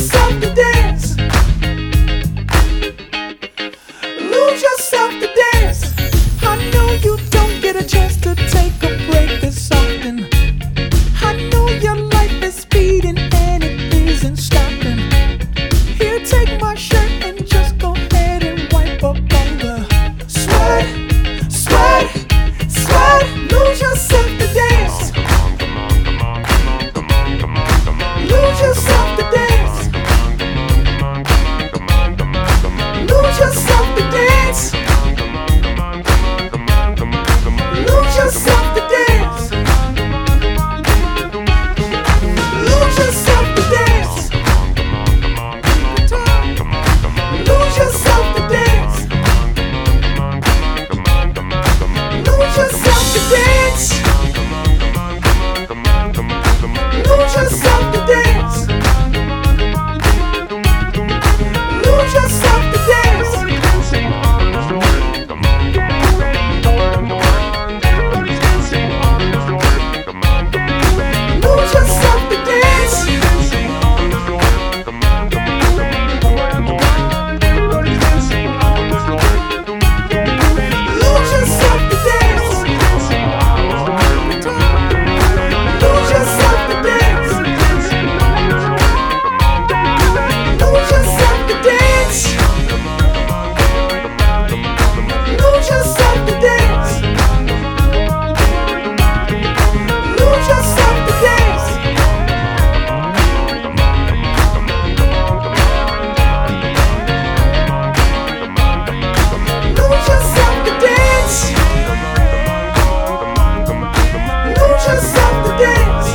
yourself to dance. Lose yourself to dance. I know you don't get a chance to take a break this often. I know your life is speeding and it isn't stopping. Here, take my shirt and just go ahead and wipe up all the sweat, sweat, sweat. Lose yourself to dance. Lose yourself to dance. Lose yourself to dance. Lose yourself to dance. Lose yourself to dance. Lose yourself to dance. Lose yourself to dance. Lose yourself to dance. Lose yourself to dance. Lose yourself to dance. Lose yourself to dance. Lose yourself to dance. Lose yourself to dance. Lose yourself to dance. Lose yourself to dance. Lose yourself to dance. Lose yourself to dance.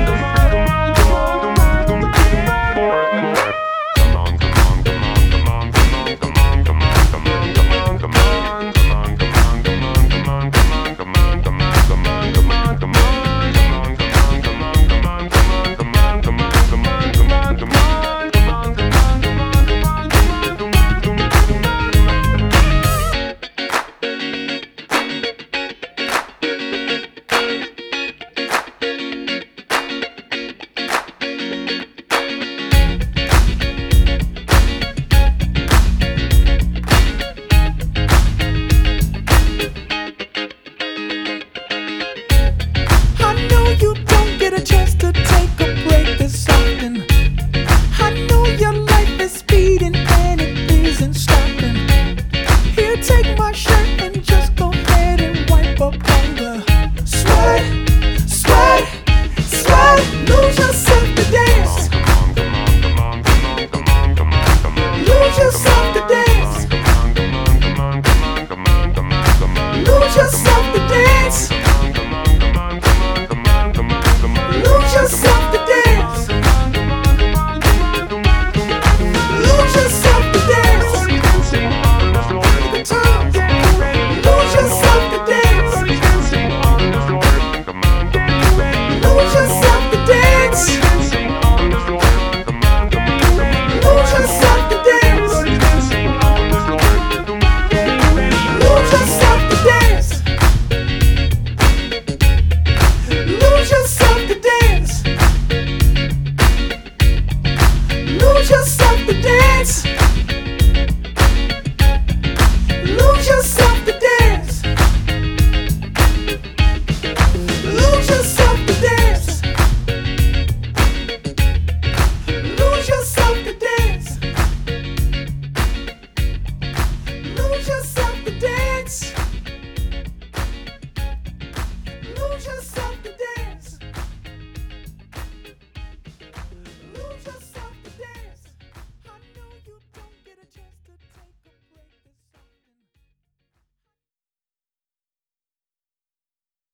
I know you don't get a chance to take a break this often. I know your life is speeding and it isn't stopping. Here, take my shirt and just go ahead and wipe up all the sweat, sweat, sweat. Lose yourself to dance. Lose yourself to dance. Lose yourself to dance. Lose yourself to dance. Lose yourself to dance. Lose yourself to dance. Lose yourself to dance. Lose yourself to dance. Lose yourself to dance. Lose yourself to dance. Lose yourself to dance.